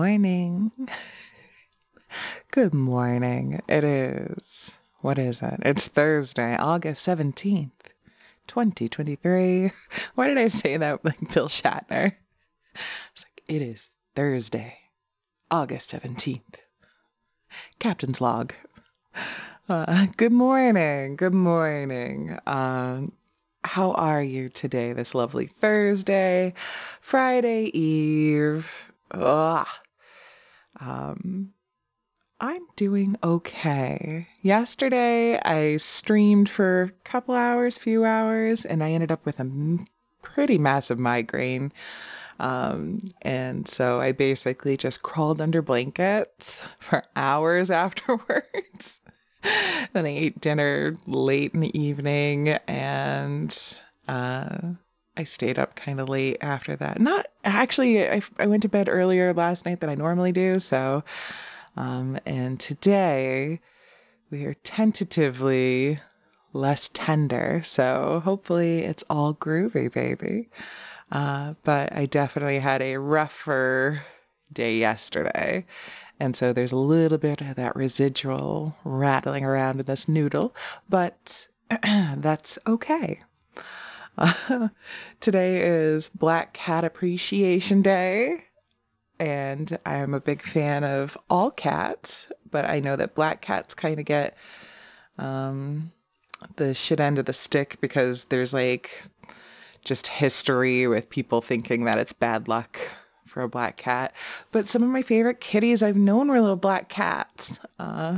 Morning. Good morning. What is it? It's Thursday, August 17th, 2023. Why did I say that like Bill Shatner? It's like, it is Thursday, August 17th. Captain's log. Good morning. Good morning. How are you today, this lovely Thursday, Friday Eve? Ugh. Um, I'm doing okay. Yesterday, I streamed for a couple hours, few hours, and I ended up with a pretty massive migraine. And so I basically just crawled under blankets for hours afterwards. Then I ate dinner late in the evening and uh, I stayed up kind of late after that. Not actually, I went to bed earlier last night than I normally do. And today we are tentatively less tender. So hopefully it's all groovy, baby. But I definitely had a rougher day yesterday. And so there's a little bit of that residual rattling around in this noodle, but that's okay. Today is Black Cat Appreciation Day, and I'm a big fan of all cats, but I know that black cats kind of get the shit end of the stick because there's like just history with people thinking that it's bad luck for a black cat. But some of my favorite kitties I've known were little black cats.